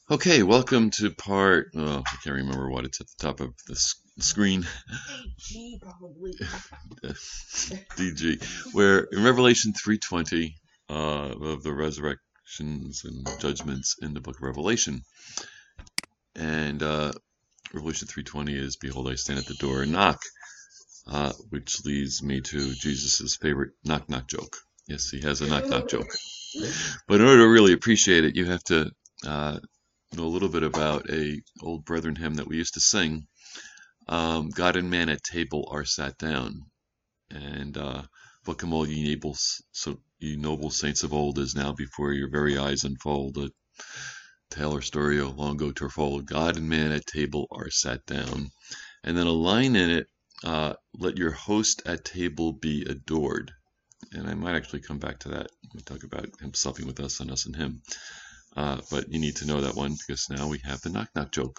Okay, welcome to part. Oh, I can't remember what it's at the top of the screen. DG probably. DG, where in Revelation 3:20 of the resurrections and judgments in the book of Revelation, and Revelation 3:20 is, "Behold, I stand at the door and knock," which leads me to Jesus's favorite knock knock joke. Yes, he has a knock knock joke, but in order to really appreciate it, you have to know a little bit about a old brethren hymn that we used to sing. God and man at table are sat down, and what come all ye ye noble saints of old, is now before your very eyes unfold a tale or story of long ago told. God and man at table are sat down, and then a line in it, let your host at table be adored. And I might actually come back to that. We talk about him supping with us and us and him. But you need to know that one because now we have the knock knock joke.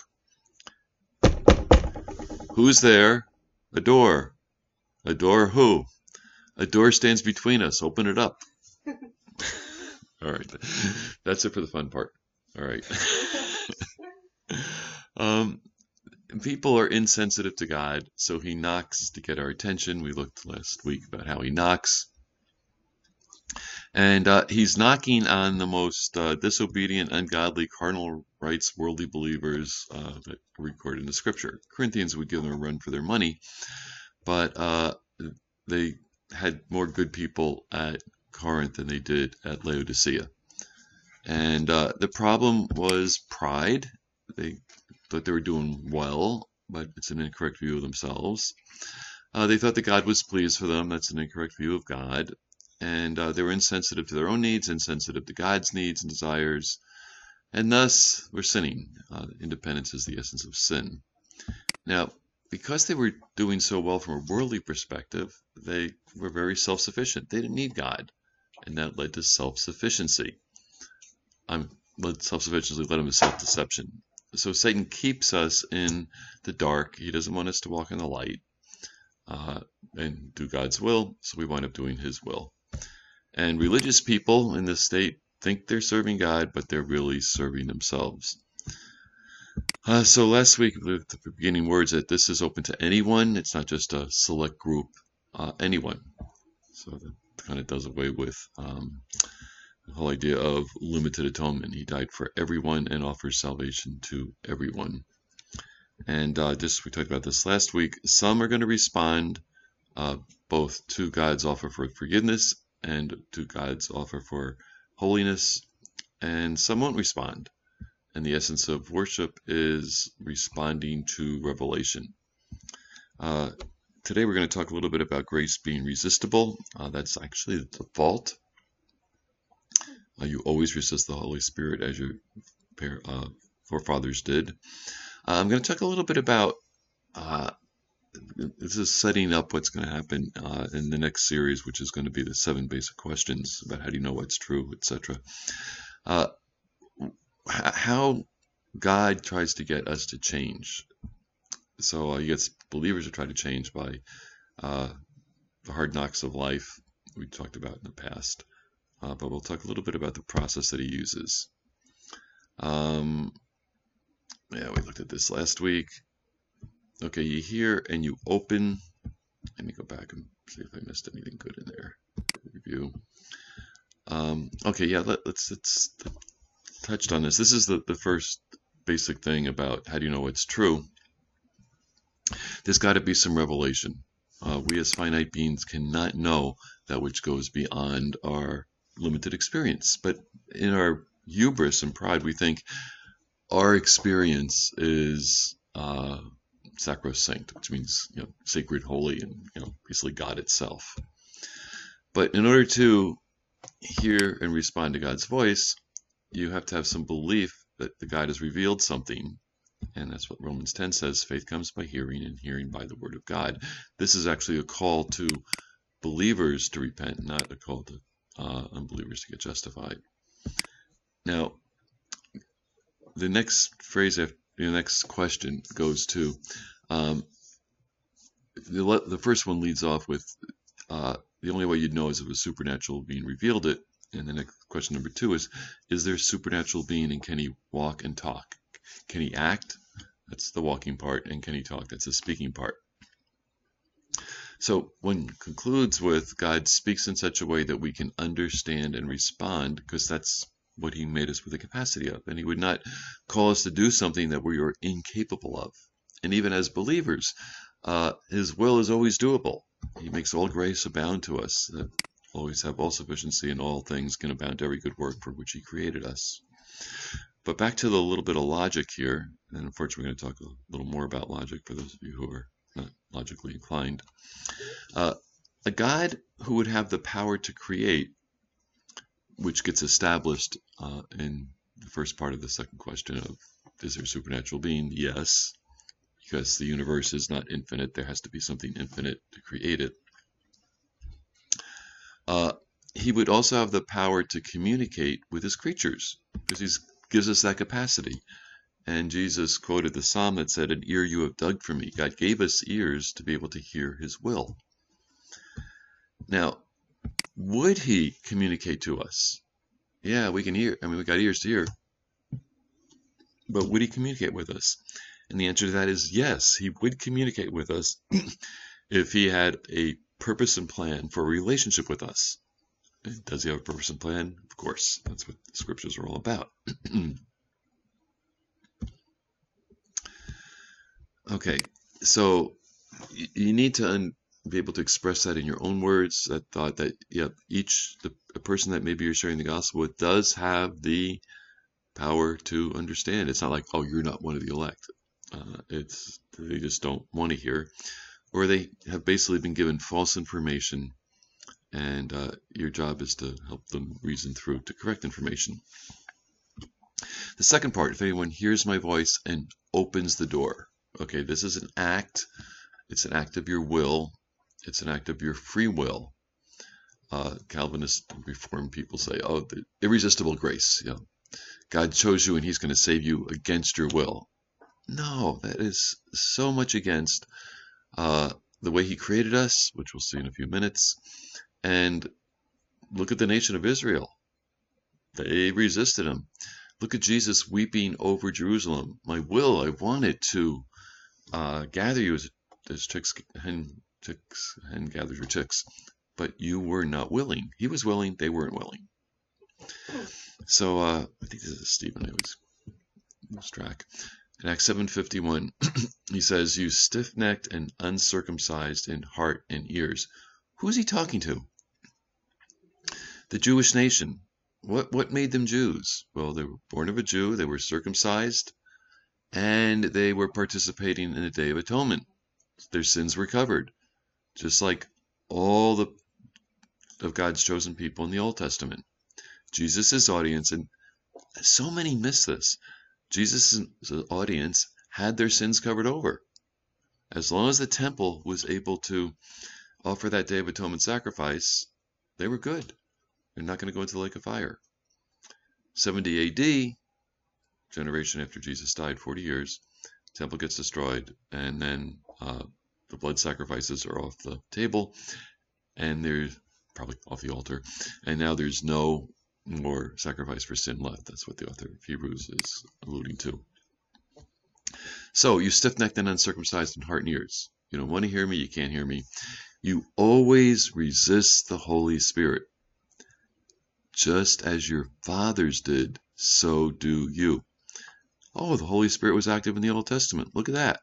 Who's there? A door. A door who? A door stands between us. Open it up. All right. That's it for the fun part. All right. People are insensitive to God, so he knocks to get our attention. We looked last week about how he knocks. And he's knocking on the most disobedient, ungodly, carnal rights, worldly believers that are recorded in the scripture. Corinthians would give them a run for their money, but they had more good people at Corinth than they did at Laodicea. And the problem was pride. They thought they were doing well, but it's an incorrect view of themselves. They thought that God was pleased for them. That's an incorrect view of God. And they were insensitive to their own needs, insensitive to God's needs and desires, and thus were sinning. Independence is the essence of sin. Now, because they were doing so well from a worldly perspective, they were very self-sufficient. They didn't need God, and that led to self-sufficiency. Self-sufficiency led them to self-deception. So Satan keeps us in the dark. He doesn't want us to walk in the light and do God's will, so we wind up doing his will. And religious people in this state think they're serving God, but they're really serving themselves. So last week, with the beginning words, that this is open to anyone. It's not just a select group, anyone. So that kind of does away with the whole idea of limited atonement. He died for everyone and offers salvation to everyone. And we talked about this last week. Some are going to respond both to God's offer for forgiveness and to God's offer for holiness, and some won't respond. And the essence of worship is responding to revelation. Today we're going to talk a little bit about grace being resistible. That's actually the default. You always resist the Holy Spirit as your forefathers did. I'm going to talk a little bit about this is setting up what's going to happen in the next series, which is going to be the 7 basic questions about how do you know what's true, etc. How God tries to get us to change. So he gets believers to try to change by the hard knocks of life we talked about in the past. But we'll talk a little bit about the process that he uses. Yeah, we looked at this last week. Okay, you hear and you open. Let me go back and see if I missed anything good in there for review. Okay, yeah, let's touched on this. This is the first basic thing about how do you know what's true. There's got to be some revelation. We as finite beings cannot know that which goes beyond our limited experience. But in our hubris and pride, we think our experience is sacrosanct, which means sacred, holy, and basically God itself. But in order to hear and respond to God's voice, you have to have some belief that the God has revealed something. And that's what Romans 10 says, faith comes by hearing, and hearing by the word of God. This is actually a call to believers to repent, not a call to unbelievers to get justified. Now, the next phrase after the next question goes to the first one leads off with the only way you'd know is if it was supernatural being revealed it, and the next question number 2 is there a supernatural being, and can he walk and talk? Can he act? That's the walking part. And can he talk? That's the speaking part. So one concludes with God speaks in such a way that we can understand and respond, because that's what he made us with the capacity of. And he would not call us to do something that we are incapable of. And even as believers, his will is always doable. He makes all grace abound to us, that always have all sufficiency in all things, can abound to every good work for which he created us. But back to the little bit of logic here, and unfortunately we're going to talk a little more about logic for those of you who are not logically inclined. A God who would have the power to create, which gets established in the first part of the second question of, is there a supernatural being? Yes, because the universe is not infinite. There has to be something infinite to create it. He would also have the power to communicate with his creatures, because he gives us that capacity. And Jesus quoted the psalm that said, "An ear you have dug for me." God gave us ears to be able to hear his will. Now, would he communicate to us? Yeah, we can hear. I mean, we got ears to hear. But would he communicate with us? And the answer to that is yes, he would communicate with us if he had a purpose and plan for a relationship with us. Does he have a purpose and plan? Of course. That's what the scriptures are all about. Okay, so you need to be able to express that in your own words, that thought that, yeah, a person that maybe you're sharing the gospel with does have the power to understand. It's not like, oh, you're not one of the elect. They just don't want to hear, or they have basically been given false information, and your job is to help them reason through to correct information. The second part, if anyone hears my voice and opens the door. Okay, this is an act. It's an act of your will. It's an act of your free will. Calvinist and Reformed people say, oh, the irresistible grace. You know, God chose you and he's going to save you against your will. No, that is so much against the way he created us, which we'll see in a few minutes. And look at the nation of Israel. They resisted him. Look at Jesus weeping over Jerusalem. My will, I wanted to gather you as hen gathers her chicks, but you were not willing. He was willing, they weren't willing. So I think this is Stephen. I always lose track. In Acts 7:51, he says, "You stiff-necked and uncircumcised in heart and ears." Who's he talking to? The Jewish nation. What made them Jews? Well, they were born of a Jew. They were circumcised, and they were participating in the Day of Atonement. Their sins were covered, just like all of God's chosen people in the Old Testament. Jesus' audience, and so many miss this, Jesus' audience had their sins covered over. As long as the temple was able to offer that Day of Atonement sacrifice, they were good. They're not going to go into the lake of fire. 70 AD, generation after Jesus died, 40 years, temple gets destroyed, and then the blood sacrifices are off the table, and they're probably off the altar, and now there's no more sacrifice for sin left. That's what the author of Hebrews is alluding to. So, you stiff-necked and uncircumcised in heart and ears. You don't want to hear me, you can't hear me. You always resist the Holy Spirit. Just as your fathers did, so do you. Oh, the Holy Spirit was active in the Old Testament. Look at that.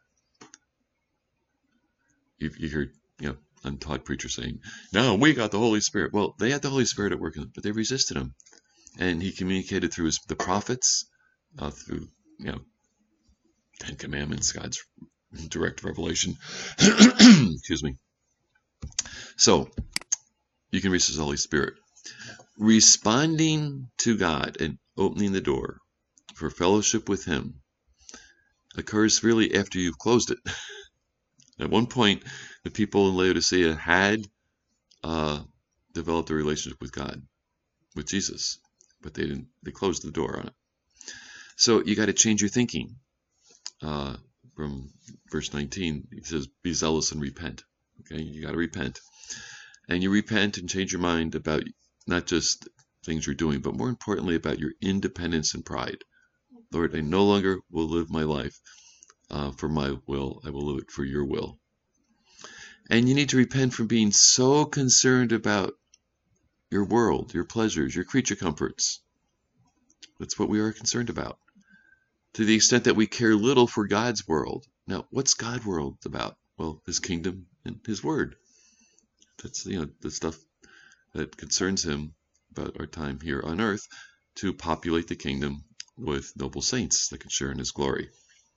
You heard, untaught preachers saying, "No, we got the Holy Spirit." Well, they had the Holy Spirit at work, but they resisted him. And he communicated through the prophets, through, 10 Commandments, God's direct revelation. Excuse me. So, you can resist the Holy Spirit. Responding to God and opening the door for fellowship with him occurs really after you've closed it. At one point, the people in Laodicea had developed a relationship with God, with Jesus, but they closed the door on it. So you got to change your thinking. From verse 19, he says, "Be zealous and repent." Okay, you got to repent. And you repent and change your mind about not just things you're doing, but more importantly about your independence and pride. Lord, I no longer will live my life for my will. I will live it for your will. And you need to repent from being so concerned about your world, your pleasures, your creature comforts. That's what we are concerned about. To the extent that we care little for God's world. Now, what's God's world about? Well, his kingdom and his word. That's, the stuff that concerns him about our time here on earth, to populate the kingdom with noble saints that can share in his glory.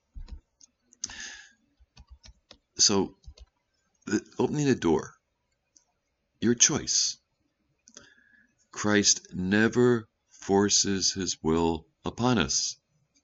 So, opening a door, your choice. Christ never forces his will upon us.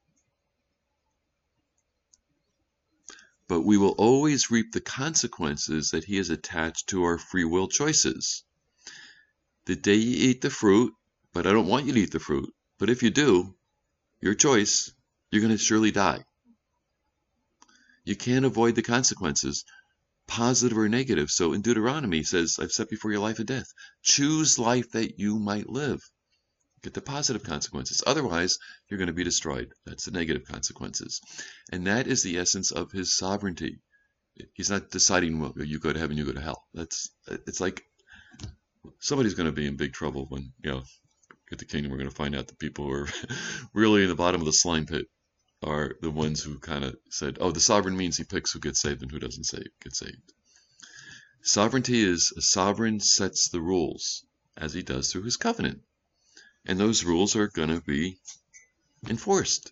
But we will always reap the consequences that he has attached to our free will choices. The day you eat the fruit, but I don't want you to eat the fruit, but if you do, your choice, you're going to surely die. You can't avoid the consequences, positive or negative. So in Deuteronomy it says, I've set before you life and death. Choose life that you might live. Get the positive consequences. Otherwise, you're going to be destroyed. That's the negative consequences. And that is the essence of his sovereignty. He's not deciding, well, you go to heaven, you go to hell. It's like somebody's going to be in big trouble when, get the kingdom. We're going to find out the people who are really in the bottom of the slime pit are the ones who kind of said, oh, the sovereign means he picks who gets saved and who doesn't get saved. Sovereignty is a sovereign sets the rules, as he does through his covenant. And those rules are going to be enforced.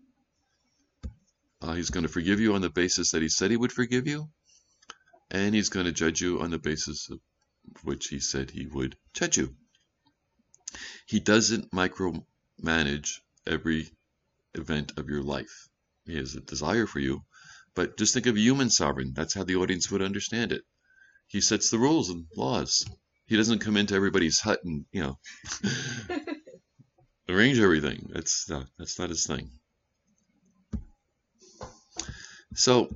He's going to forgive you on the basis that he said he would forgive you. And he's going to judge you on the basis of which he said he would judge you. He doesn't micromanage every event of your life. He has a desire for you. But just think of human sovereign. That's how the audience would understand it. He sets the rules and laws. He doesn't come into everybody's hut and, arrange everything. That's not his thing. So,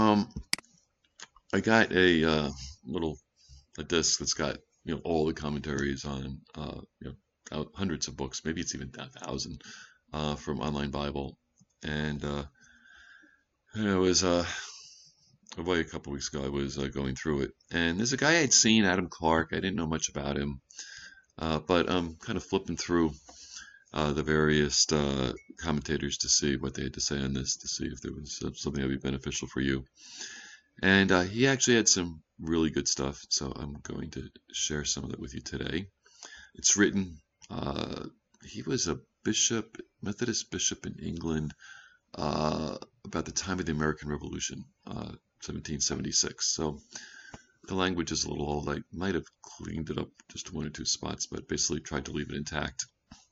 I got a disc that's got all the commentaries on hundreds of books. Maybe it's even 1,000 from Online Bible, and it was a couple weeks ago. I was going through it, and there's a guy I'd seen, Adam Clark. I didn't know much about him, but I'm kind of flipping through the various commentators to see what they had to say on this, to see if there was something that would be beneficial for you. And he actually had some really good stuff, so I'm going to share some of it with you today. It's written, he was a bishop, Methodist bishop in England about the time of the American Revolution, 1776. So the language is a little old. I might have cleaned it up just one or two spots, but basically tried to leave it intact.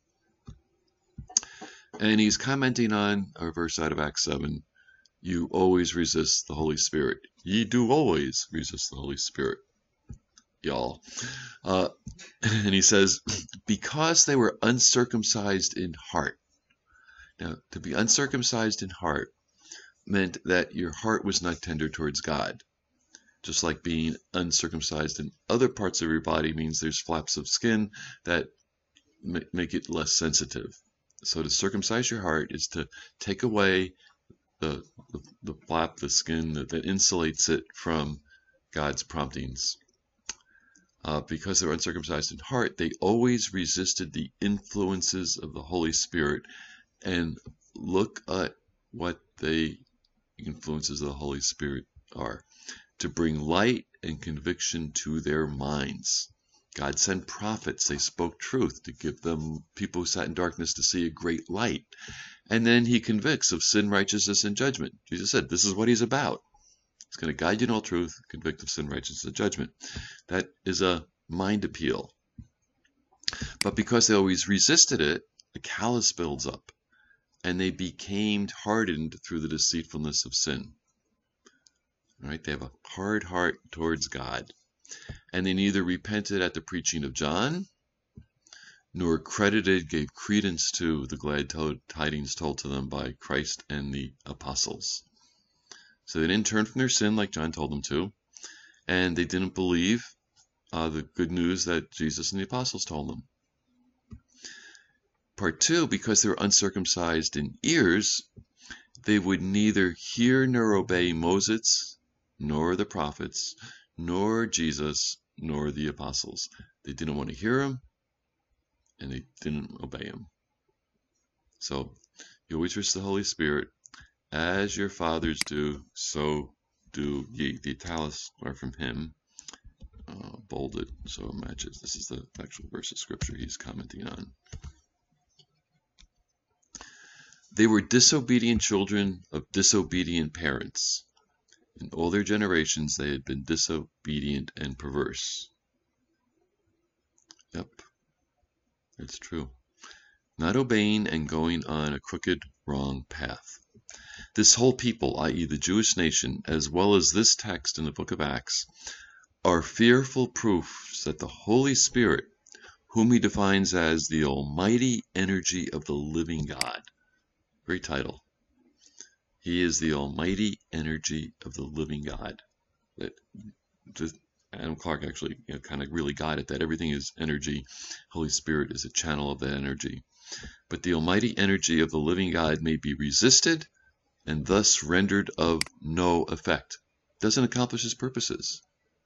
And he's commenting on a verse out of Acts 7. You always resist the Holy Spirit. Ye do always resist the Holy Spirit, y'all. And he says, because they were uncircumcised in heart. Now, to be uncircumcised in heart meant that your heart was not tender towards God. Just like being uncircumcised in other parts of your body means there's flaps of skin that make it less sensitive. So to circumcise your heart is to take away the flap, the skin that insulates it from God's promptings. Because they're uncircumcised in heart, they always resisted the influences of the Holy Spirit. And look at what the influences of the Holy Spirit are. To bring light and conviction to their minds. God sent prophets. They spoke truth to give them, people who sat in darkness, to see a great light. And then he convicts of sin, righteousness, and judgment. Jesus said, this is what he's about. He's going to guide you in all truth, convict of sin, righteousness, and judgment. That is a mind appeal. But because they always resisted it, a callous builds up. And they became hardened through the deceitfulness of sin. All right? They have a hard heart towards God. And they neither repented at the preaching of John, nor gave credence to the glad tidings told to them by Christ and the apostles. So they didn't turn from their sin like John told them to, and they didn't believe the good news that Jesus and the apostles told them. Part 2, because they were uncircumcised in ears, they would neither hear nor obey Moses, nor the prophets, nor Jesus, nor the apostles. They didn't want to hear him, and they didn't obey him. So you always trust the Holy Spirit. As your fathers do, so do ye. The italics are from him. Bolded, so it matches. This is the actual verse of scripture he's commenting on. They were disobedient children of disobedient parents. In all their generations, they had been disobedient and perverse. Yep, that's true. Not obeying and going on a crooked, wrong path. This whole people, i.e. the Jewish nation, as well as this text in the book of Acts, are fearful proofs that the Holy Spirit, whom he defines as the almighty energy of the living God. Great title. He is the almighty energy of the living God. Adam Clark actually kind of really got it, that everything is energy. Holy Spirit is a channel of that energy. But the almighty energy of the living God may be resisted and thus rendered of no effect. Doesn't accomplish his purposes.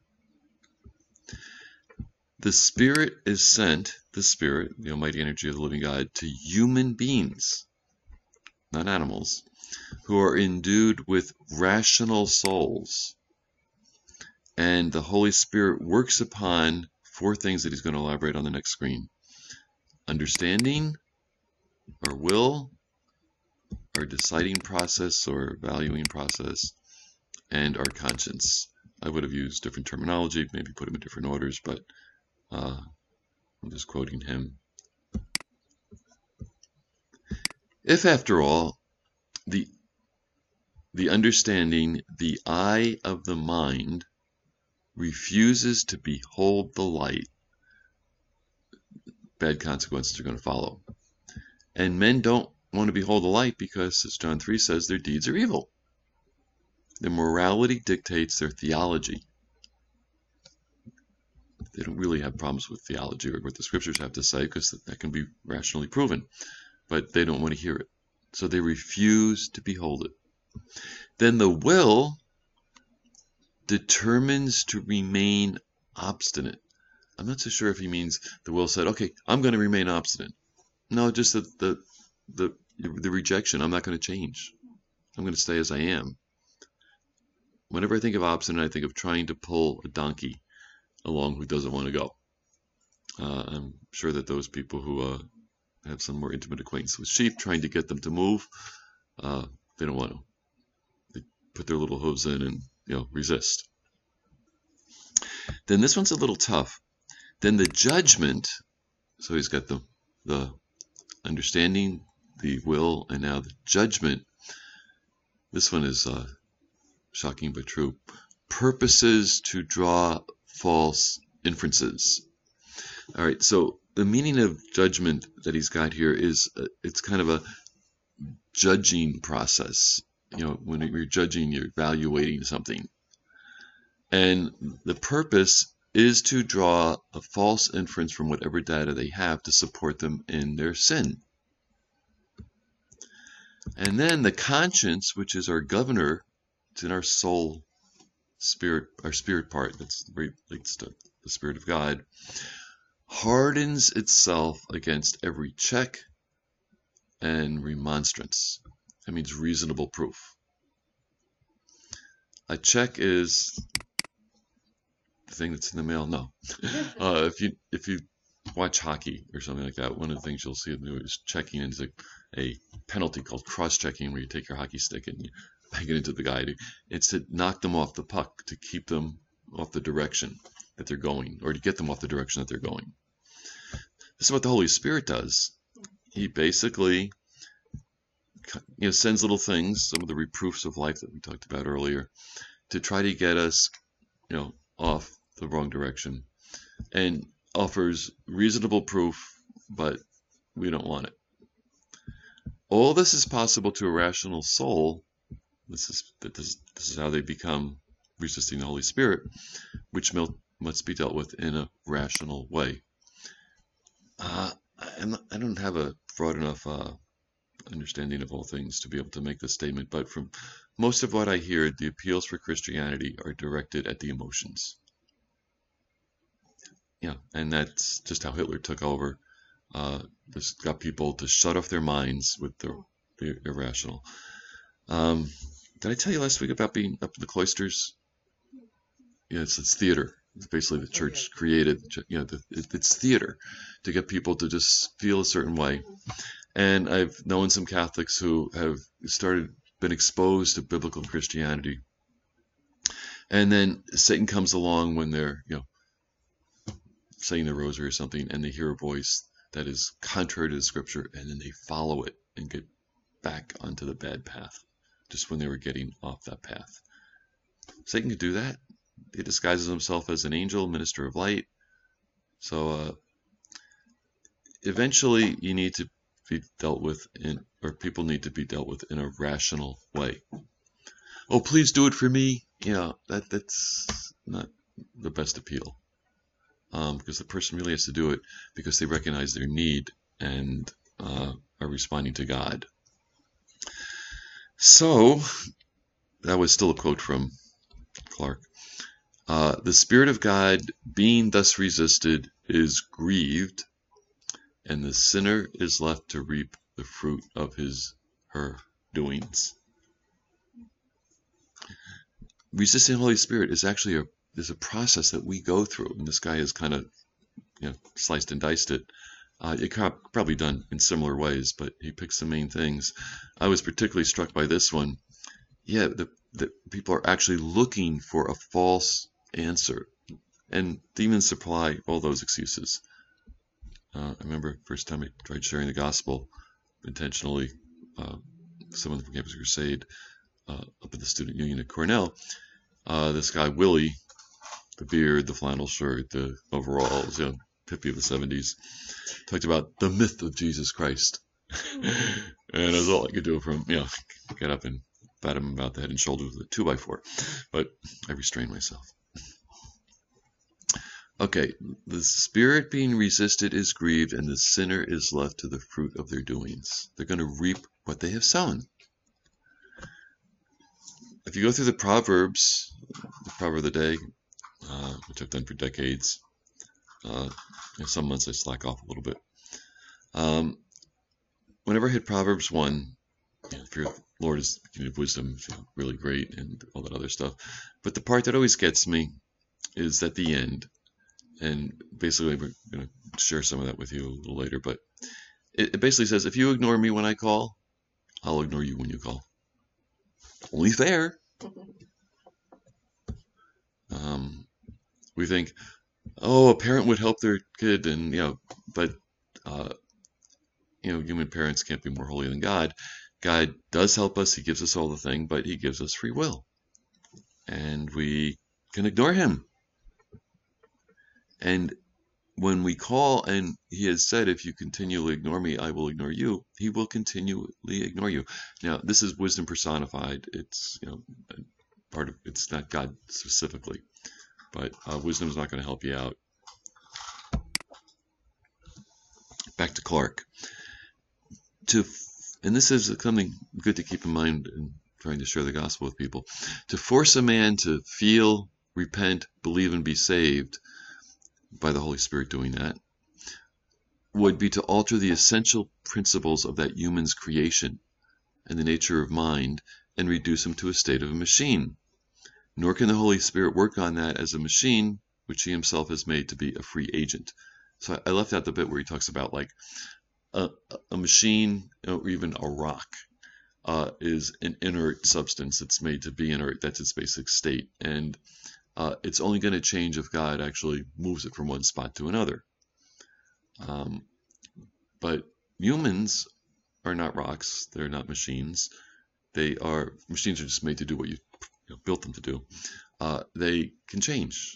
The Spirit is sent, the Spirit, the almighty energy of the living God, to human beings, not animals, who are endued with rational souls. And the Holy Spirit works upon 4 things that he's going to elaborate on the next screen. Understanding, our will, our deciding process or valuing process, and our conscience. I would have used different terminology, maybe put them in different orders, but I'm just quoting him. If, after all, the understanding, the eye of the mind, refuses to behold the light, bad consequences are going to follow. And men don't want to behold the light because, as John 3 says, their deeds are evil. Their morality dictates their theology. They don't really have problems with theology or what the scriptures have to say, because that can be rationally proven. But they don't want to hear it. So they refuse to behold it. Then the will determines to remain obstinate. I'm not so sure if he means the will said, okay, I'm going to remain obstinate. No, just the rejection. I'm not going to change. I'm going to stay as I am. Whenever I think of obstinate, I think of trying to pull a donkey along who doesn't want to go. I'm sure that those people who have some more intimate acquaintance with sheep, trying to get them to move, they don't want to. They put their little hooves in and resist. Then this one's a little tough. Then the judgment, so he's got the understanding, the will, and now the judgment. This one is shocking but true. Purposes to draw false inferences. All right, so the meaning of judgment that he's got here is it's kind of a judging process. When you're judging, you're evaluating something. And the purpose is to draw a false inference from whatever data they have to support them in their sin. And then the conscience, which is our governor, it's in our soul, spirit, our spirit part, that's relates to the Spirit of God, hardens itself against every check and remonstrance. That means reasonable proof. A check is the thing that's in the mail. No. If you watch hockey or something like that, one of the things you'll see in the movie is checking, and it's a penalty called cross-checking, where you take your hockey stick and you bang it into the guy. It's to knock them off the puck, to keep them off the direction that they're going, or to get them off the direction that they're going. This is what the Holy Spirit does. He basically sends little things, some of the reproofs of life that we talked about earlier, to try to get us off the wrong direction, and offers reasonable proof, but we don't want it. All this is possible to a rational soul. This is how they become resisting the Holy Spirit, which must be dealt with in a rational way. I don't have a broad enough understanding of all things to be able to make this statement, but from most of what I hear, the appeals for Christianity are directed at the emotions. Yeah, and that's just how Hitler took over. Just got people to shut off their minds with the irrational. Did I tell you last week about being up in the cloisters? Yeah, it's theater. It's basically the church created, it's theater to get people to just feel a certain way. And I've known some Catholics who have been exposed to biblical Christianity. And then Satan comes along when they're, saying the rosary or something, and they hear a voice that is contrary to the scripture, and then they follow it and get back onto the bad path, just when they were getting off that path. Satan could do that. He disguises himself as an angel, minister of light. So eventually you need to be dealt with people need to be dealt with in a rational way. Oh, please do it for me. That's not the best appeal. Because the person really has to do it because they recognize their need and are responding to God. So, that was still a quote from Clark. The Spirit of God, being thus resisted, is grieved, and the sinner is left to reap the fruit of her doings. Resisting the Holy Spirit is actually there's a process that we go through, and this guy has kind of sliced and diced it. It probably done in similar ways, but he picks the main things. I was particularly struck by this one. Yeah, the people are actually looking for a false answer, and demons supply all those excuses. I remember the first time I tried sharing the gospel intentionally, someone from Campus Crusade up at the Student Union at Cornell, this guy Willie, the beard, the flannel shirt, the overalls, hippie of the 70s, talked about the myth of Jesus Christ. And that's all I could do from, get up and bat him about the head and shoulders with a 2x4. But I restrained myself. Okay, the Spirit being resisted is grieved, and the sinner is left to the fruit of their doings. They're going to reap what they have sown. If you go through the Proverbs, the proverb of the day, which I've done for decades, some months I slack off a little bit. Whenever I hit Proverbs 1, if your Lord is the beginning of wisdom, really great, and all that other stuff. But the part that always gets me is at the end. And basically, we're going to share some of that with you a little later. But it basically says, if you ignore me when I call, I'll ignore you when you call. Only fair. We think, a parent would help their kid, and but human parents can't be more holy than God. God does help us; He gives us all the thing, but He gives us free will, and we can ignore Him. And when we call, and He has said, if you continually ignore me, I will ignore you, He will continually ignore you. Now, this is wisdom personified. It's, part of, it's not God specifically, but wisdom is not going to help you out. Back to Clark. And this is something good to keep in mind in trying to share the gospel with people. To force a man to feel, repent, believe, and be saved, by the Holy Spirit doing that, would be to alter the essential principles of that human's creation and the nature of mind and reduce him to a state of a machine. Nor can the Holy Spirit work on that as a machine, which He Himself has made to be a free agent. So I left out the bit where He talks about like a machine or even a rock is an inert substance that's made to be inert. That's its basic state. And it's only going to change if God actually moves it from one spot to another. But humans are not rocks. They're not machines. Machines are just made to do what you built them to do. They can change.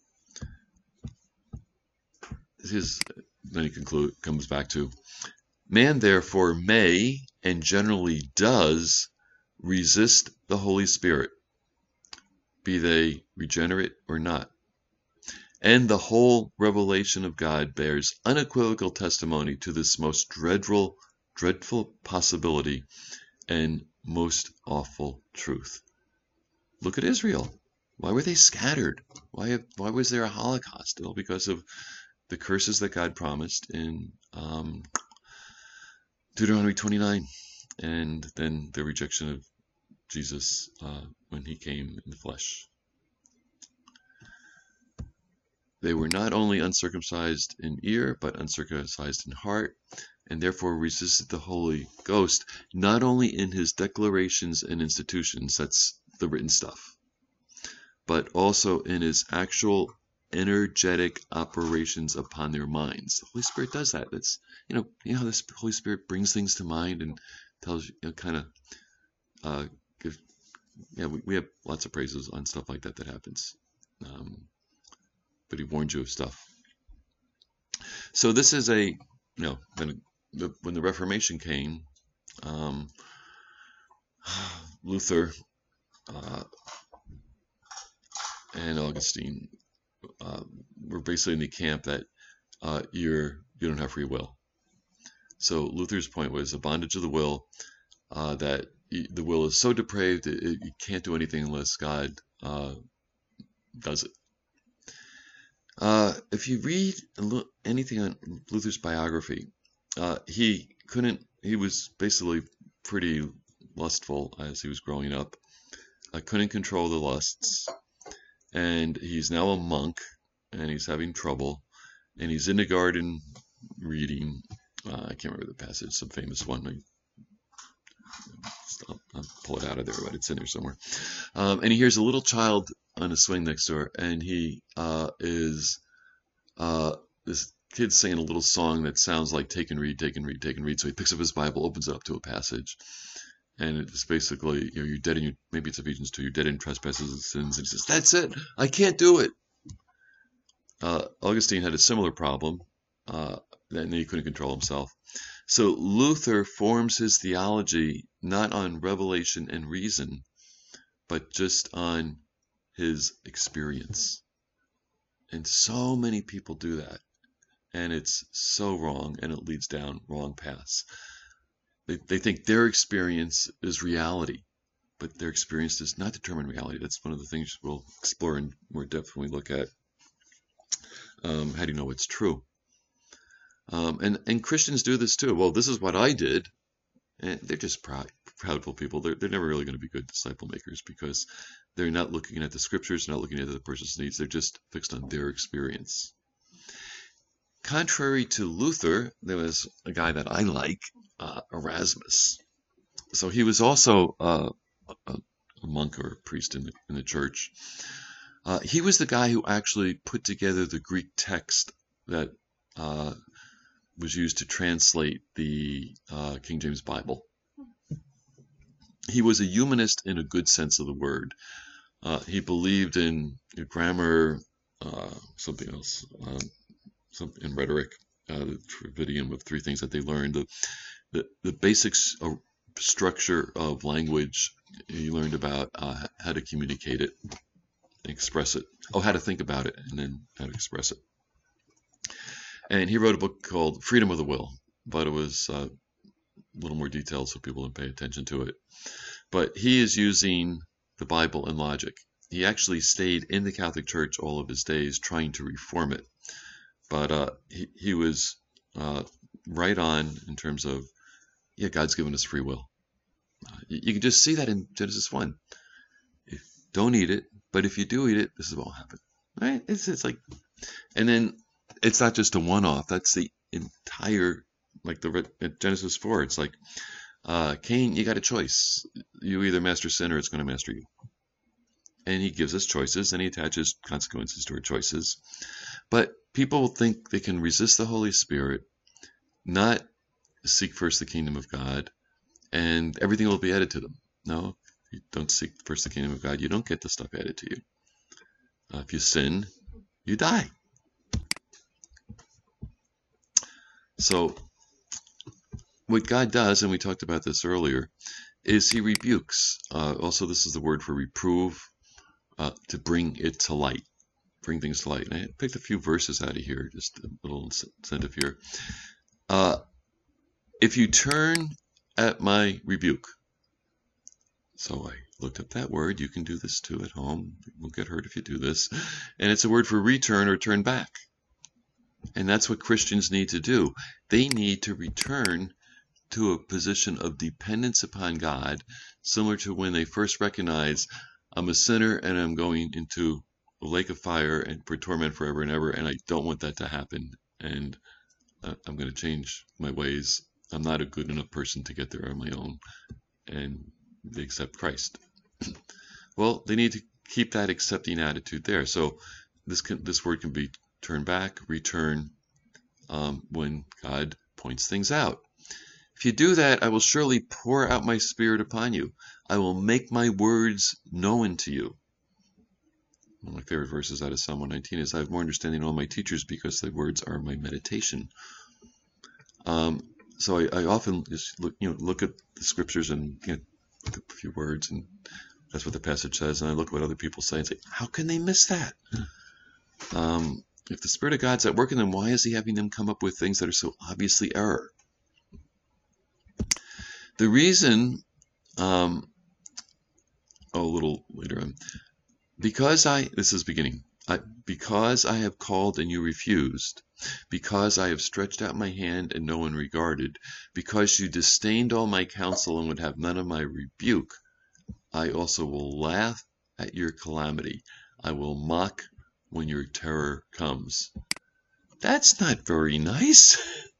Then he comes back to, man therefore may and generally does resist the Holy Spirit, be they regenerate or not. And the whole revelation of God bears unequivocal testimony to this most dreadful possibility and most awful truth. Look at Israel. Why were they scattered? Why was there a Holocaust? Well, because of the curses that God promised in Deuteronomy 29, and then the rejection of Jesus when he came in the flesh. They were not only uncircumcised in ear, but uncircumcised in heart, and therefore resisted the Holy Ghost, not only in his declarations and institutions, that's the written stuff, but also in his actual energetic operations upon their minds. The Holy Spirit does that. That's, you know how the Holy Spirit brings things to mind and tells you, kind of, we have lots of praises on stuff like that happens. But he warned you of stuff. So this is when the Reformation came, Luther and Augustine were basically in the camp that you don't have free will. So Luther's point was the bondage of the will, that the will is so depraved you can't do anything unless God does it. If you read anything on Luther's biography, he was basically pretty lustful as he was growing up. Couldn't control the lusts, and he's now a monk, and he's having trouble, and he's in the garden reading, I can't remember the passage, some famous one. I'll pull it out of there, but it's in there somewhere. And he hears a little child on a swing next door, and he is this kid's singing a little song that sounds like take and read, take and read, take and read. So he picks up his Bible, opens it up to a passage, and it's basically, you're dead in maybe it's Ephesians 2, you're dead in trespasses and sins. And he says, that's it, I can't do it. Augustine had a similar problem, and he couldn't control himself. So Luther forms his theology not on revelation and reason, but just on his experience. And so many people do that, and it's so wrong, and it leads down wrong paths. They think their experience is reality, but their experience does not determine reality. That's one of the things we'll explore in more depth when we look at how do you know what's true. And Christians do this too. Well, this is what I did, and they're just proudful people. They're never really going to be good disciple makers because they're not looking at the scriptures, not looking at the person's needs. They're just fixed on their experience. Contrary to Luther, there was a guy that I like, Erasmus. So he was also a monk or a priest in the church. He was the guy who actually put together the Greek text that was used to translate the King James Bible. He was a humanist in a good sense of the word. He believed in grammar, something else, in rhetoric, the Trivedium of three things that they learned. The basics of structure of language. He learned about how to communicate it, express it. How to think about it, and then how to express it. And he wrote a book called Freedom of the Will, but it was a little more detailed so people didn't pay attention to it. But he is using the Bible and logic. He actually stayed in the Catholic Church all of his days trying to reform it. But he was right on in terms of, God's given us free will. You can just see that in Genesis 1. Don't eat it, but if you do eat it, this is what will happen. Right? It's like, and then it's not just a one-off. That's the entire, like Genesis 4. It's like, Cain, you got a choice. You either master sin or it's going to master you. And he gives us choices, and he attaches consequences to our choices. But people think they can resist the Holy Spirit, not seek first the kingdom of God, and everything will be added to them. No, you don't seek first the kingdom of God, you don't get the stuff added to you. If you sin, you die. So what God does, and we talked about this earlier, is he rebukes. Also, this is the word for reprove, to bring it to light. bring things to light. And I picked a few verses out of here, just a little incentive here. If you turn at my rebuke. So I looked up that word. You can do this too at home. You won't get hurt if you do this. And it's a word for return or turn back. And that's what Christians need to do. They need to return to a position of dependence upon God, similar to when they first recognize I'm a sinner and I'm going into a lake of fire and for torment forever and ever, and I don't want that to happen. And I'm going to change my ways. I'm not a good enough person to get there on my own. And they accept Christ. Well, they need to keep that accepting attitude there. So this word can be turn back, return, when God points things out. If you do that, I will surely pour out my spirit upon you. I will make my words known to you. One of my favorite verses out of Psalm 119 is, I have more understanding than all my teachers because thy words are my meditation. So I often just look at the scriptures and look at a few words, and that's what the passage says, and I look at what other people say and say, how can they miss that? If the Spirit of God's at work in them, why is he having them come up with things that are so obviously error? The reason, a little later on, because I have called and you refused, because I have stretched out my hand and no one regarded, because you disdained all my counsel and would have none of my rebuke, I also will laugh at your calamity. I will mock when your terror comes. That's not very nice.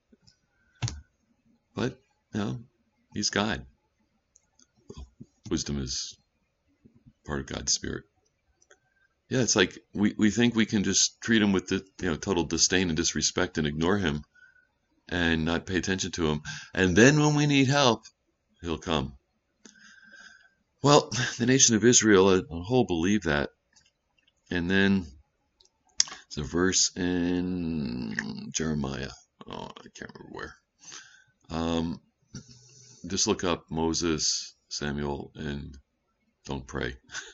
But, he's God. Wisdom is part of God's Spirit. Yeah, it's like we think we can just treat him with the total disdain and disrespect and ignore him and not pay attention to him. And then when we need help, he'll come. Well, the nation of Israel as a whole believed that. And then there's a verse in Jeremiah. Oh, I can't remember where. Just look up Moses, Samuel, and don't pray.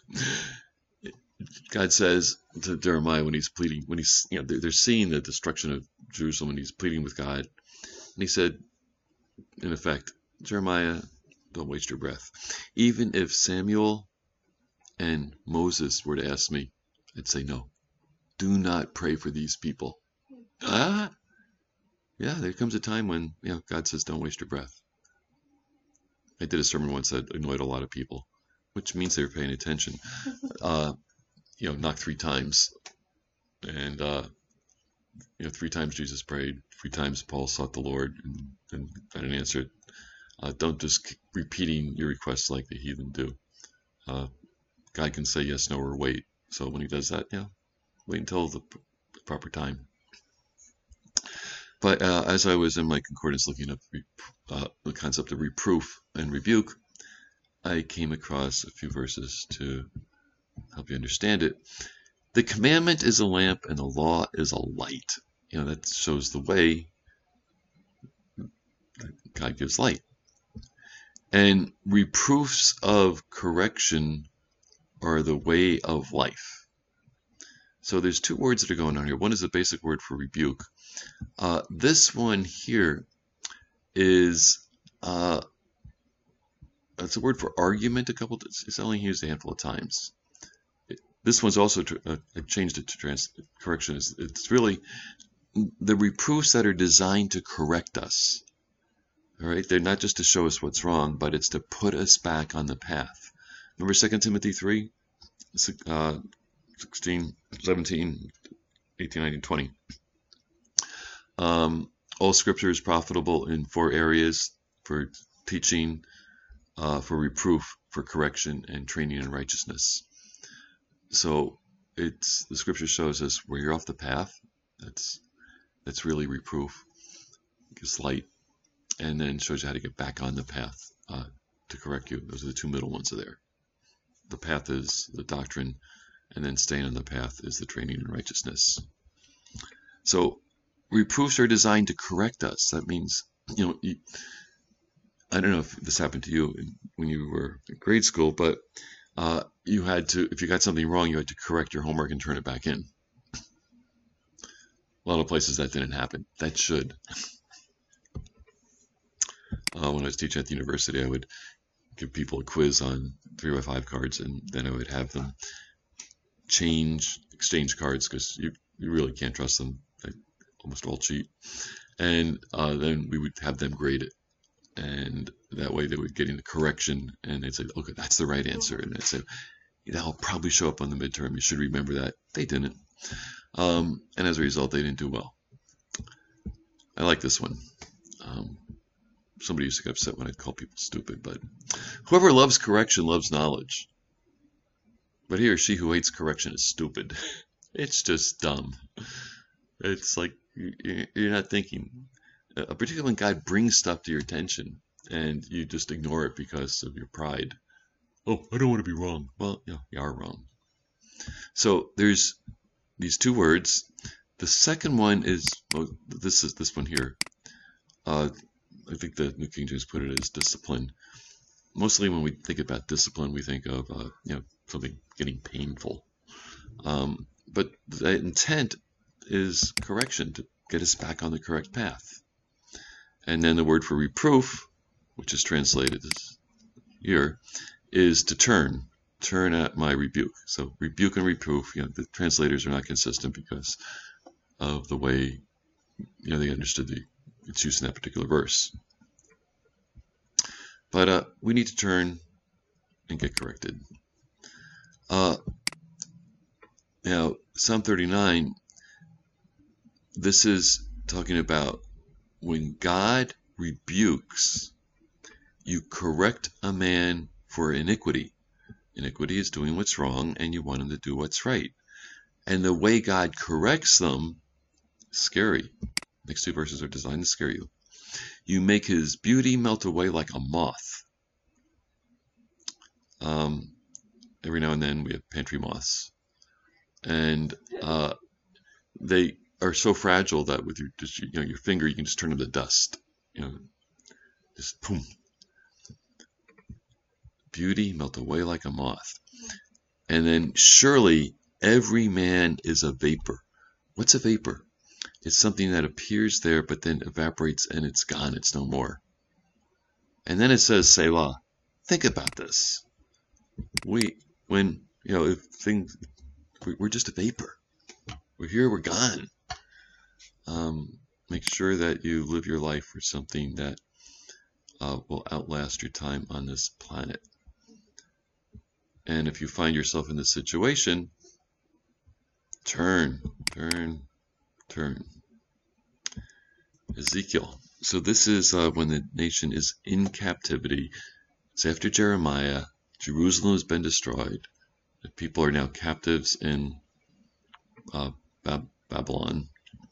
God says to Jeremiah when he's pleading, when he's, they're seeing the destruction of Jerusalem and he's pleading with God. And he said, in effect, Jeremiah, don't waste your breath. Even if Samuel and Moses were to ask me, I'd say no. Do not pray for these people. Yeah, there comes a time when God says don't waste your breath. I did a sermon once that annoyed a lot of people, which means they were paying attention. Knock 3 times. And 3 times Jesus prayed, 3 times Paul sought the Lord and got an answer. Don't just keep repeating your requests like the heathen do. God can say yes, no, or wait. So when he does that, wait until the proper time. But as I was in my concordance looking up the concept of reproof and rebuke, I came across a few verses to help you understand it. The commandment is a lamp and the law is a light. That shows the way that God gives light. And reproofs of correction are the way of life. So there's 2 words that are going on here. One is a basic word for rebuke. This one here is it's a word for argument. It's only used a handful of times. This one's also I changed it to correction. It's really the reproofs that are designed to correct us. All right, they're not just to show us what's wrong, but it's to put us back on the path. Remember 2 Timothy 3, 16, 17, 18, 19, 20. All scripture is profitable in 4 areas: for teaching, for reproof, for correction, and training in righteousness. So the scripture shows us where you're off the path. That's really reproof. Gives light, and then shows you how to get back on the path to correct you. Those are the 2 middle ones there. The path is the doctrine, and then staying on the path is the training in righteousness. So reproofs are designed to correct us. That means, I don't know if this happened to you when you were in grade school, but you had to, if you got something wrong, you had to correct your homework and turn it back in. A lot of places that didn't happen. That should. When I was teaching at the university, I would give people a quiz on 3x5 cards, and then I would have them exchange cards, because you really can't trust them. They almost all cheat. And then we would have them grade it. And that way they would get the correction, and they'd say, okay, that's the right answer. And I'd say, that'll probably show up on the midterm. You should remember that. They didn't. And as a result, they didn't do well. I like this one. Somebody used to get upset when I'd call people stupid, but whoever loves correction loves knowledge. But he or she who hates correction is stupid. It's just dumb. It's like you're not thinking. Particularly when God brings stuff to your attention and you just ignore it because of your pride. Oh, I don't want to be wrong. Well, you are wrong. So there's these two words. The second one is, this one here. I think the New King James put it as discipline. Mostly when we think about discipline, we think of something getting painful. But the intent is correction, to get us back on the correct path. And then the word for reproof, which is translated here, is to turn at my rebuke. So rebuke and reproof, the translators are not consistent because of the way they understood its use in that particular verse. But we need to turn and get corrected. Now, Psalm 39, this is talking about when God rebukes, you correct a man for iniquity. Iniquity is doing what's wrong, and you want him to do what's right. And the way God corrects them, scary. Next two verses are designed to scare you. You make his beauty melt away like a moth. Every now and then we have pantry moths. And they are so fragile that with your finger, you can just turn them to dust. Just boom. Beauty melt away like a moth. And then surely every man is a vapor. What's a vapor? It's something that appears there but then evaporates and it's gone. It's no more. And then it says Selah. Think about this. We're just a vapor. We're here, we're gone. Make sure that you live your life for something that will outlast your time on this planet. And if you find yourself in this situation, turn. Ezekiel. So this is when the nation is in captivity. It's after Jeremiah. Jerusalem has been destroyed. The people are now captives in Babylon.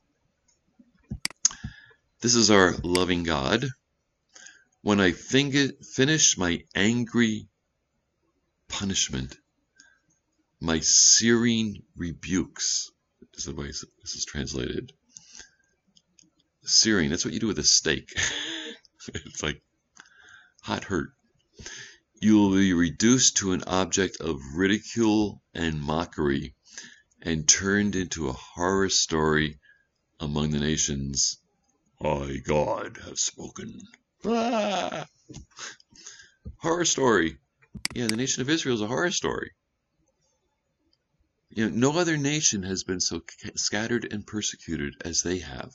This is our loving God. When I finish my angry punishment, my searing rebukes, is the way this is translated. Searing, that's what you do with a steak. It's like hot hurt. You will be reduced to an object of ridicule and mockery and turned into a horror story among the nations. I, God, have spoken. Ah! Horror story. Yeah, the nation of Israel is a horror story. No other nation has been so scattered and persecuted as they have.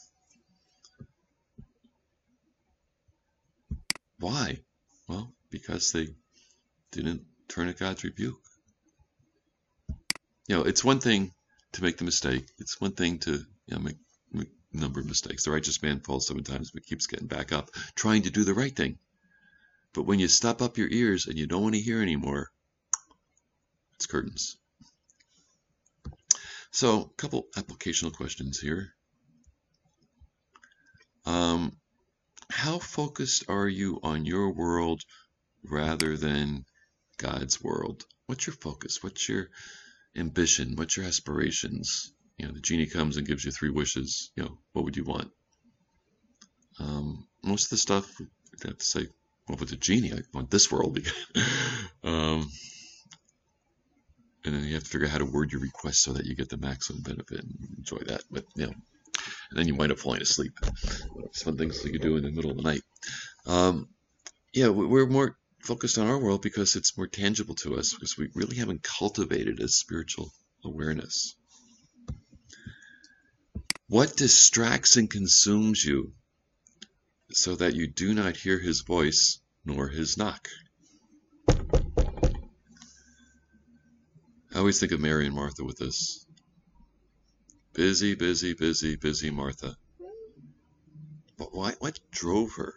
Why? Well, because they didn't turn at God's rebuke. It's one thing to make the mistake. It's one thing to make a number of mistakes. The righteous man falls 7 times but keeps getting back up, trying to do the right thing. But when you stop up your ears and you don't want to hear anymore, it's curtains. So, a couple applicational questions here. How focused are you on your world rather than God's world? What's your focus? What's your ambition? What's your aspirations? The genie comes and gives you 3 wishes. What would you want? Most of the stuff, you have to say, well, with the genie, I want this world. And then you have to figure out how to word your request so that you get the maximum benefit and enjoy that. But, and then you wind up falling asleep. It's fun things that you do in the middle of the night. Yeah, we're more focused on our world because it's more tangible to us, because we really haven't cultivated a spiritual awareness. What distracts and consumes you so that you do not hear his voice nor his knock? I always think of Mary and Martha with this. Busy, busy, busy, busy Martha. But what drove her?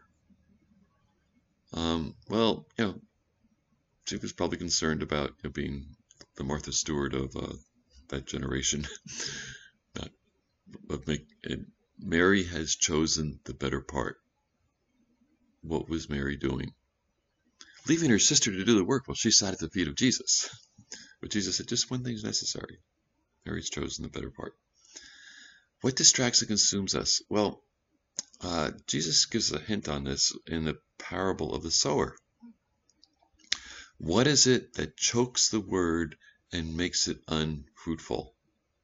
Well, she was probably concerned about being the Martha Stewart of that generation. Mary has chosen the better part. What was Mary doing? Leaving her sister to do the work while she sat at the feet of Jesus. But Jesus said, just one thing's necessary. Mary's chosen the better part. What distracts and consumes us? Well, Jesus gives a hint on this in the parable of the sower. What is it that chokes the word and makes it unfruitful?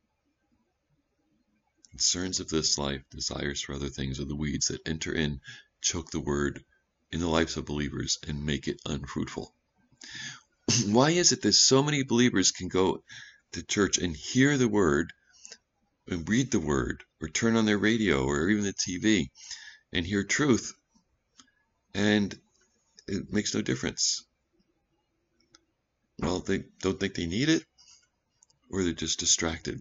Concerns of this life, desires for other things, are the weeds that enter in, choke the word in the lives of believers and make it unfruitful. Why is it that so many believers can go to church and hear the word and read the word, or turn on their radio or even the TV and hear truth, and it makes no difference? Well, they don't think they need it, or they're just distracted.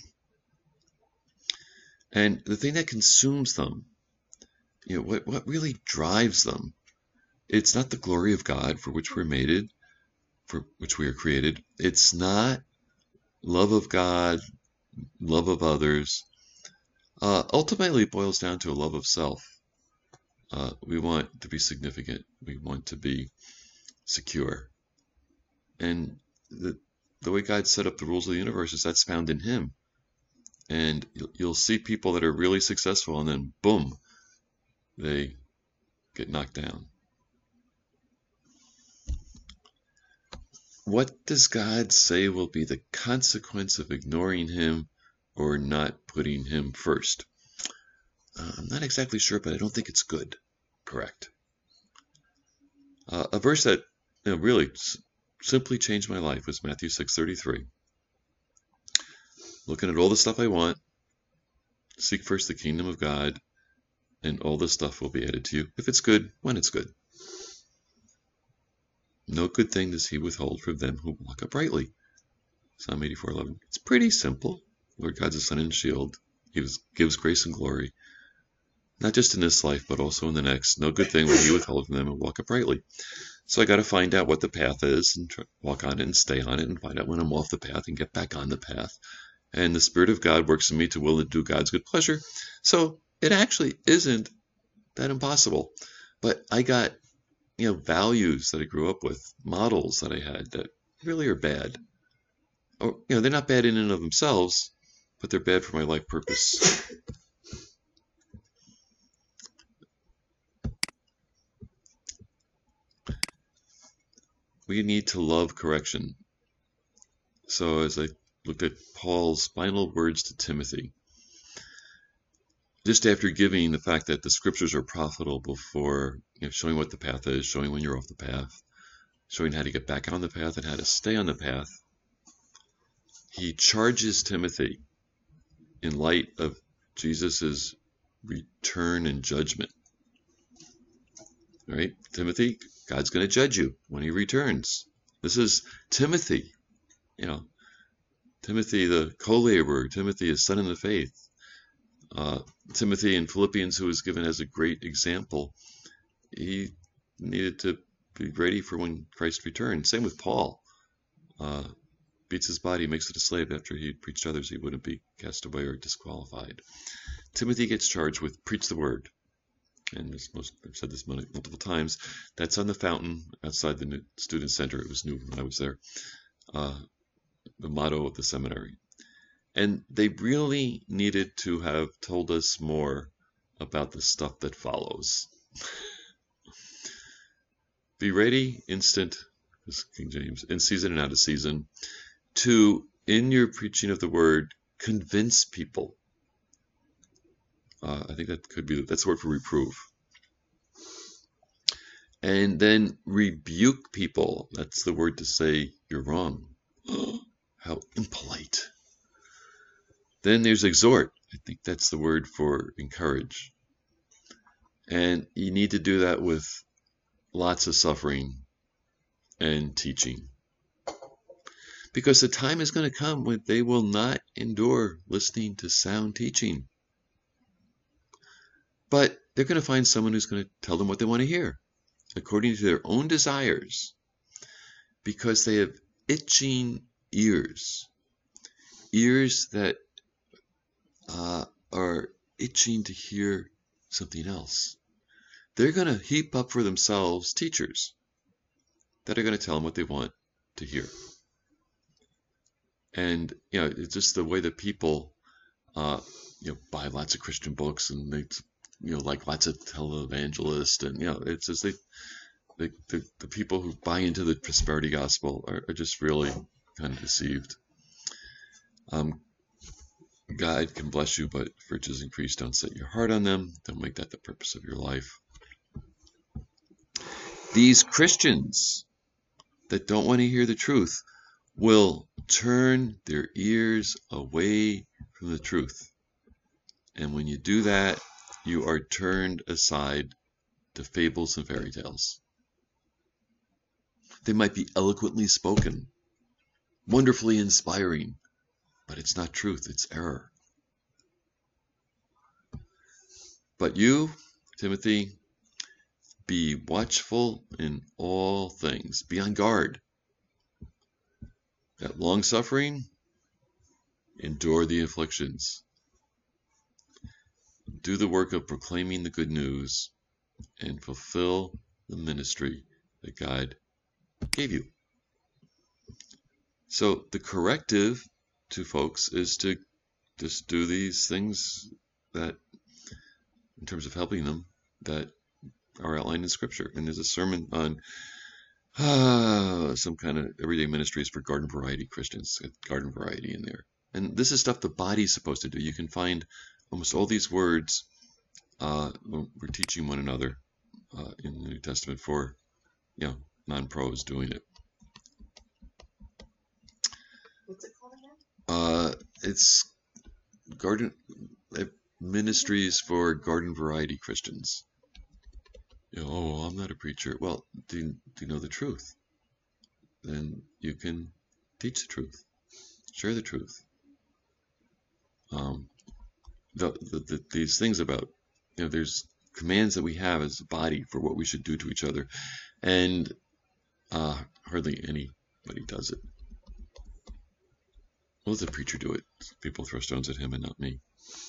And the thing that consumes them, what really drives them, it's not the glory of God for which we're mated, for which we are created. It's not love of God, love of others. Ultimately, it boils down to a love of self. We want to be significant. We want to be secure. And the way God set up the rules of the universe is that's found in him. And you'll see people that are really successful, and then boom, they get knocked down. What does God say will be the consequence of ignoring him or not putting him first? I'm not exactly sure, but I don't think it's good. Correct. A verse that really simply changed my life was Matthew 6:33. Looking at all the stuff I want, seek first the kingdom of God, and all this stuff will be added to you. If it's good, when it's good. No good thing does he withhold from them who walk uprightly. Psalm 84:11. It's pretty simple. Lord God's a sun and shield. He gives grace and glory, not just in this life, but also in the next. No good thing will he withhold from them who walk uprightly. So I got to find out what the path is, and walk on it and stay on it, and find out when I'm off the path and get back on the path. And the Spirit of God works in me to will and do God's good pleasure. So it actually isn't that impossible. But I got, values that I grew up with, models that I had that really are bad. Or, they're not bad in and of themselves, but they're bad for my life purpose. We need to love correction. So as I looked at Paul's final words to Timothy, just after giving the fact that the scriptures are profitable for showing what the path is, showing when you're off the path, showing how to get back on the path and how to stay on the path, he charges Timothy in light of Jesus's return and judgment. Right? Timothy, God's going to judge you when he returns. This is Timothy, Timothy the co-laborer, Timothy a son in the faith. Timothy in Philippians, who was given as a great example, he needed to be ready for when Christ returned. Same with Paul. Beats his body, makes it a slave after he preached others. He wouldn't be cast away or disqualified. Timothy gets charged with preach the word. And I've said this multiple times. That's on the fountain outside the student center. It was new when I was there. The motto of the seminary. And they really needed to have told us more about the stuff that follows. Be ready, instant, as King James, in season and out of season, to, in your preaching of the word, convince people. I think that's the word for reprove. And then rebuke people. That's the word to say you're wrong. How impolite. Then there's exhort. I think that's the word for encourage. And you need to do that with lots of suffering and teaching. Because the time is going to come when they will not endure listening to sound teaching. But they're going to find someone who's going to tell them what they want to hear, according to their own desires, because they have itching ears that are itching to hear something else. They're going to heap up for themselves teachers that are going to tell them what they want to hear. And it's just the way that people buy lots of Christian books, and they like lots of televangelists, and it's just the people who buy into the prosperity gospel are just really kind of deceived. God can bless you, but if riches increase, don't set your heart on them. Don't make that the purpose of your life. These Christians that don't want to hear the truth will turn their ears away from the truth. And when you do that, you are turned aside to fables and fairy tales. They might be eloquently spoken, wonderfully inspiring, but it's not truth, it's error. But you, Timothy, be watchful in all things. Be on guard. That long suffering, endure the afflictions. Do the work of proclaiming the good news and fulfill the ministry that God gave you. So the corrective to folks is to just do these things that, in terms of helping them, that are outlined in Scripture. And there's a sermon on some kind of everyday ministries for garden variety Christians, garden variety in there. And this is stuff the body's supposed to do. You can find almost all these words we're teaching one another in the New Testament for non-pros doing it. What's it called again? It's garden ministries for garden variety Christians. I'm not a preacher. Well, do you know the truth? Then you can teach the truth, share the truth. These things about there's commands that we have as a body for what we should do to each other, and hardly anybody does it. Well, let the preacher do it. People throw stones at him and not me.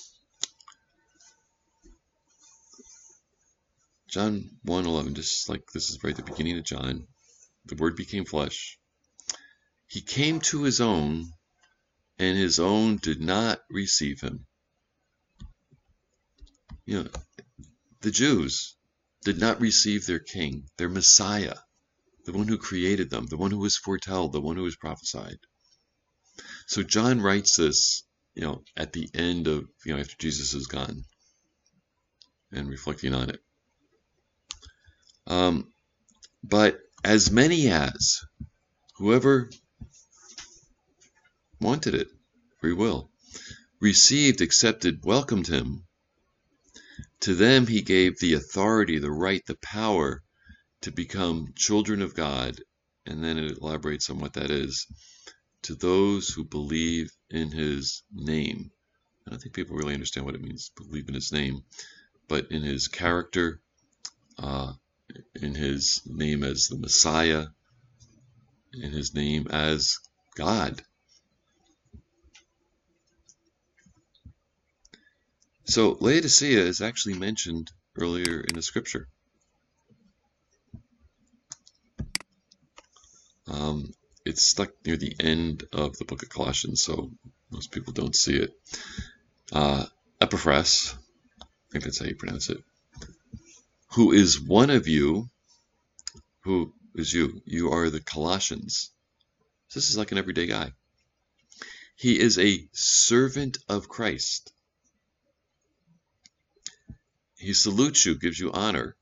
John 1:11, just like this is right at the beginning of John, the Word became flesh. He came to his own, and his own did not receive him. The Jews did not receive their king, their Messiah, the one who created them, the one who was foretold, the one who was prophesied. So John writes this, at the end of, after Jesus is gone, and reflecting on it. But as many as, whoever wanted it, free will, received, accepted, welcomed him, to them he gave the authority, the right, the power to become children of God. And then it elaborates on what that is. To those who believe in his name. I don't think people really understand what it means, believe in his name, but in his character, in his name as the Messiah, in his name as God. So Laodicea is actually mentioned earlier in the Scripture. It's stuck near the end of the book of Colossians, so most people don't see it. Epaphras, I think that's how you pronounce it, who is one of you. Who is you? You are the Colossians. So this is like an everyday guy. He is a servant of Christ. he salutes you, gives you honor.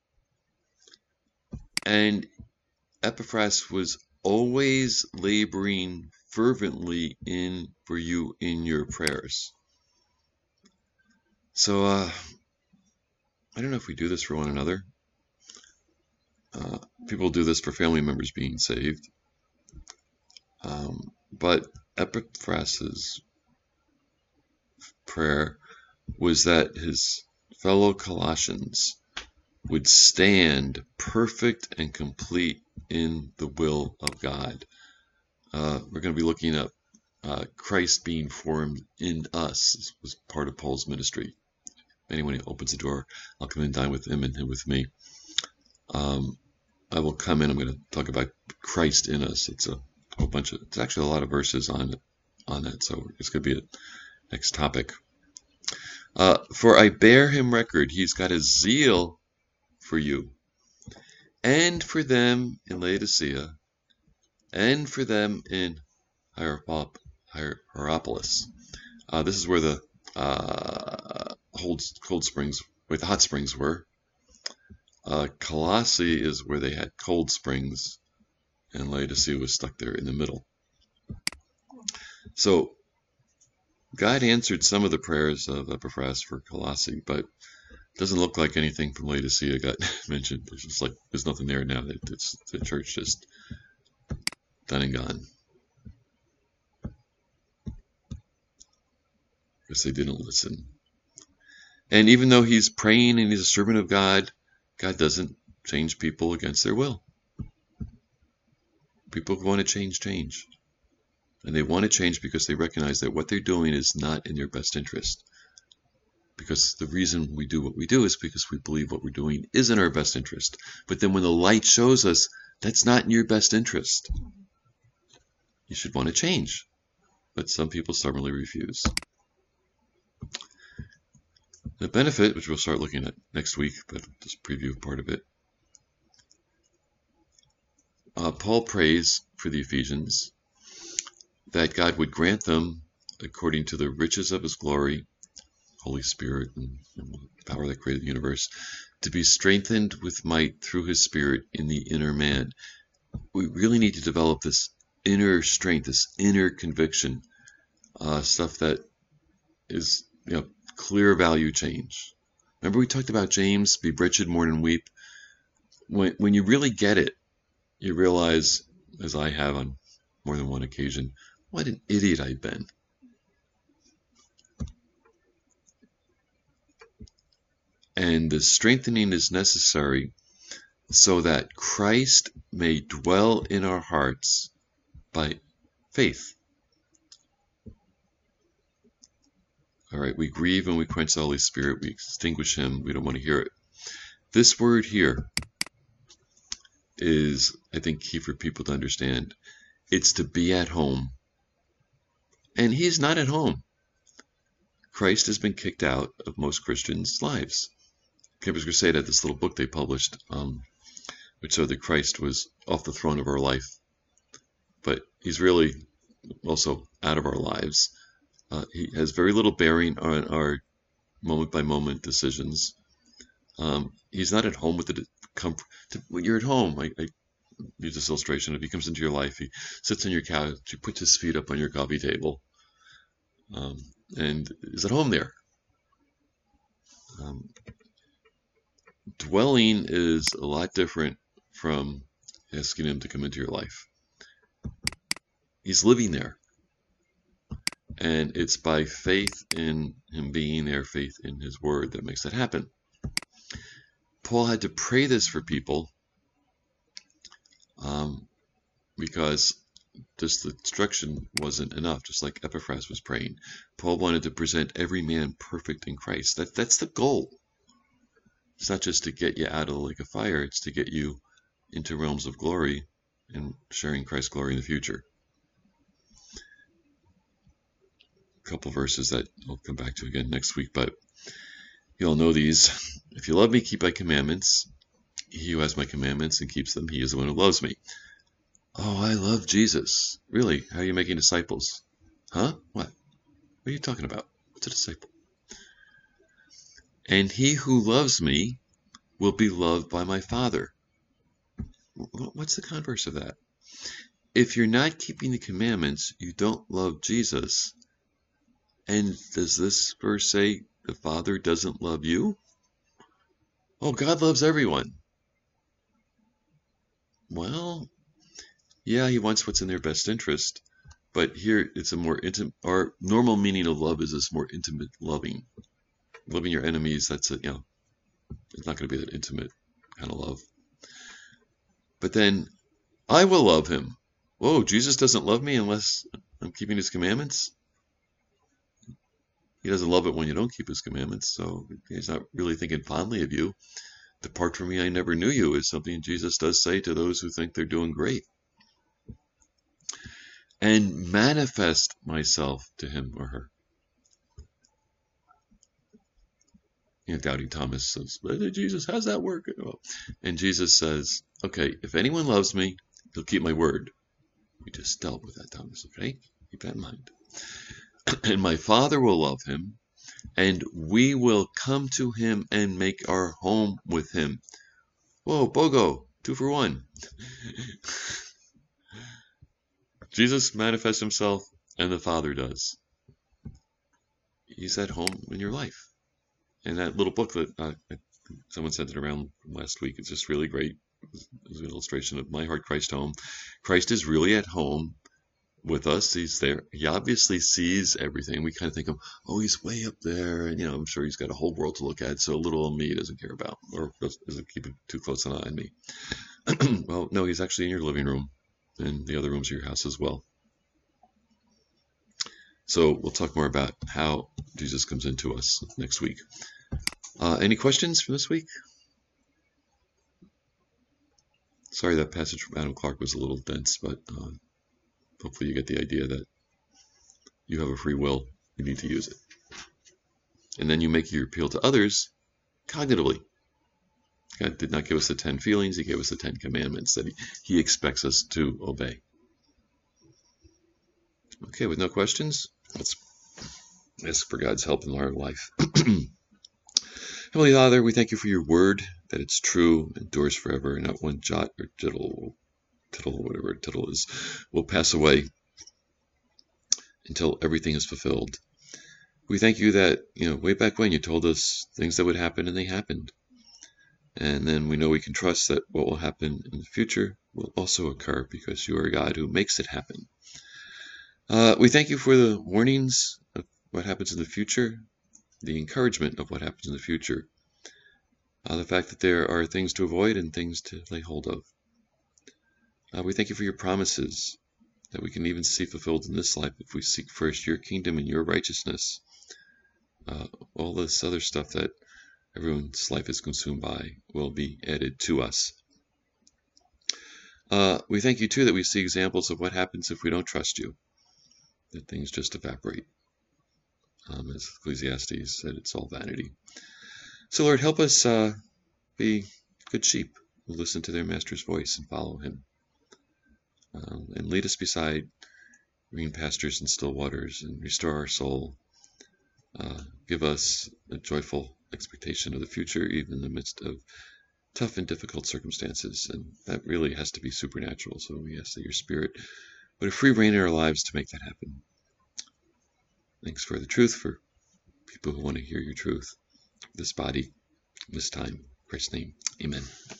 And Epaphras was always laboring fervently for you in your prayers. So I don't know if we do this for one another. People do this for family members being saved. But Epaphras' prayer was that his fellow Colossians would stand perfect and complete in the will of God. We're going to be looking at Christ being formed in us. This was part of Paul's ministry. Anyone who opens the door, I'll come and dine with him and him with me. I will come in. I'm going to talk about Christ in us. It's a whole bunch of. It's actually a lot of verses on that. So it's going to be a next topic. For I bear him record. He's got a zeal for you, and for them in Laodicea, and for them in Hierapolis. This is where the cold springs, where the hot springs were. Colossae is where they had cold springs, and Laodicea was stuck there in the middle. So God answered some of the prayers of Epaphras for Colossae, but it doesn't look like anything from Laodicea got mentioned. It's just like there's nothing there now. It's the church just done and gone. Because they didn't listen. And even though he's praying and he's a servant of God, God doesn't change people against their will. People who want to change. And they want to change because they recognize that what they're doing is not in their best interest. Because the reason we do what we do is because we believe what we're doing is in our best interest. But then when the light shows us that's not in your best interest, you should want to change. But some people stubbornly refuse. The benefit, which we'll start looking at next week, but just preview part of it. Paul prays for the Ephesians that God would grant them, according to the riches of his glory, Holy Spirit and the power that created the universe, to be strengthened with might through his Spirit in the inner man. We really need to develop this inner strength, this inner conviction, stuff that is, clear value change. Remember we talked about James, be wretched, mourn and weep. When you really get it, you realize, as I have on more than one occasion, what an idiot I've been. And the strengthening is necessary so that Christ may dwell in our hearts by faith. All right, we grieve and we quench the Holy Spirit. We extinguish him. We don't want to hear it. This word here is, I think, key for people to understand. It's to be at home. And he's not at home. Christ has been kicked out of most Christians' lives. Campus Crusade had this little book they published, which showed that Christ was off the throne of our life. But he's really also out of our lives. He has very little bearing on our moment-by-moment decisions. He's not at home with the comfort. When you're at home, I use this illustration. If he comes into your life, he sits on your couch, he puts his feet up on your coffee table, and is at home there. Dwelling is a lot different from asking him to come into your life. He's living there. And it's by faith in him being there, faith in his word, that makes that happen. Paul had to pray this for people because just the instruction wasn't enough, just like Epaphras was praying. Paul wanted to present every man perfect in Christ. That's the goal. It's not just to get you out of the lake of fire, it's to get you into realms of glory and sharing Christ's glory in the future. A couple verses that I'll come back to again next week, but you all know these. If you love me, keep my commandments. He who has my commandments and keeps them, he is the one who loves me. Oh, I love Jesus. Really? How are you making disciples? Huh? What? What are you talking about? What's a disciple? and he who loves me will be loved by my Father. What's the converse of that? If you're not keeping the commandments, you don't love Jesus. And does this verse say the Father doesn't love you? Oh, God loves everyone. Well, yeah, he wants what's in their best interest. But here it's a more intimate, our normal meaning of love is this more intimate loving. Loving your enemies, that's it, it's not going to be that intimate kind of love. But then, I will love him. Whoa, Jesus doesn't love me unless I'm keeping his commandments? He doesn't love it when you don't keep his commandments, so he's not really thinking fondly of you. Depart from me, I never knew you, is something Jesus does say to those who think they're doing great. And manifest myself to him or her. Doubting Thomas says, Jesus, how's that work? And Jesus says, okay, if anyone loves me, he'll keep my word. We just dealt with that, Thomas, okay? Keep that in mind. And my Father will love him, and we will come to him and make our home with him. Whoa, BOGO, 2 for 1. Jesus manifests himself, and the Father does. He's at home in your life. And that little booklet, someone sent it around last week. It's just really great. It's an illustration of My Heart, Christ Home. Christ is really at home with us. He's there. He obviously sees everything. We kind of think of, oh, he's way up there. And, I'm sure he's got a whole world to look at. So little old me doesn't care about, or doesn't keep too close an eye on me. Well, no, he's actually in your living room and the other rooms of your house as well. So we'll talk more about how Jesus comes into us next week. Any questions from this week? Sorry that passage from Adam Clark was a little dense, but hopefully you get the idea that you have a free will. You need to use it. And then you make your appeal to others cognitively. God did not give us the 10 feelings. He gave us the 10 commandments that he expects us to obey. Okay, with no questions, let's ask for God's help in our life. Heavenly Father, we thank you for your word, that it's true, endures forever, and not one jot or tittle, whatever tittle is, will pass away until everything is fulfilled. We thank you that, way back when you told us things that would happen, and they happened. And then we know we can trust that what will happen in the future will also occur because you are a God who makes it happen. We thank you for the warnings of what happens in the future, the encouragement of what happens in the future, the fact that there are things to avoid and things to lay hold of. We thank you for your promises that we can even see fulfilled in this life if we seek first your kingdom and your righteousness. All this other stuff that everyone's life is consumed by will be added to us. We thank you, too, that we see examples of what happens if we don't trust you, that things just evaporate. As Ecclesiastes said, it's all vanity. So, Lord, help us be good sheep who listen to their master's voice and follow him. And lead us beside green pastures and still waters and restore our soul. Give us a joyful expectation of the future, even in the midst of tough and difficult circumstances. And that really has to be supernatural. So we ask that your Spirit would have free reign in our lives to make that happen. Thanks for the truth, for people who want to hear your truth. This body, this time. In Christ's name, amen.